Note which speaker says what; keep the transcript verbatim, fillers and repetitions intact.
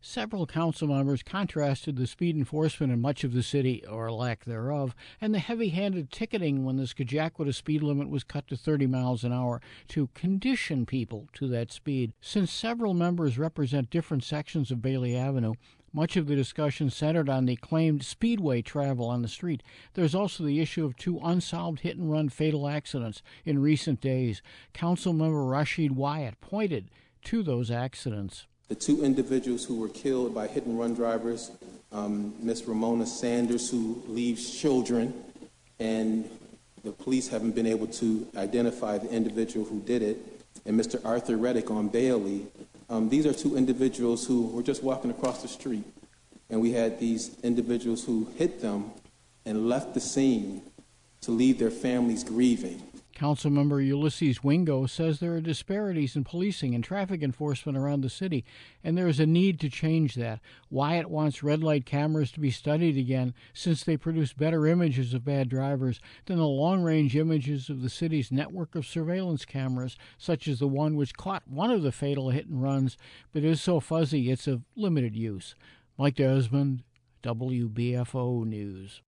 Speaker 1: Several council members contrasted the speed enforcement in much of the city, or lack thereof, and the heavy-handed ticketing when the Scagacquida speed limit was cut to thirty miles an hour to condition people to that speed. Since several members represent different sections of Bailey Avenue, much of the discussion centered on the claimed speedway travel on the street. There's also the issue of two unsolved hit-and-run fatal accidents in recent days. Councilmember Rashid Wyatt pointed to those accidents.
Speaker 2: The two individuals who were killed by hit-and-run drivers, um, Miss Ramona Sanders, who leaves children, and the police haven't been able to identify the individual who did it, and Mister Arthur Reddick on Bailey. Um, these are two individuals who were just walking across the street, and we had these individuals who hit them and left the scene to leave their families grieving.
Speaker 1: Councilmember Ulysses Wingo says there are disparities in policing and traffic enforcement around the city, and there is a need to change that. Wyatt wants red light cameras to be studied again, since they produce better images of bad drivers than the long-range images of the city's network of surveillance cameras, such as the one which caught one of the fatal hit-and-runs, but is so fuzzy it's of limited use. Mike Desmond, W B F O News.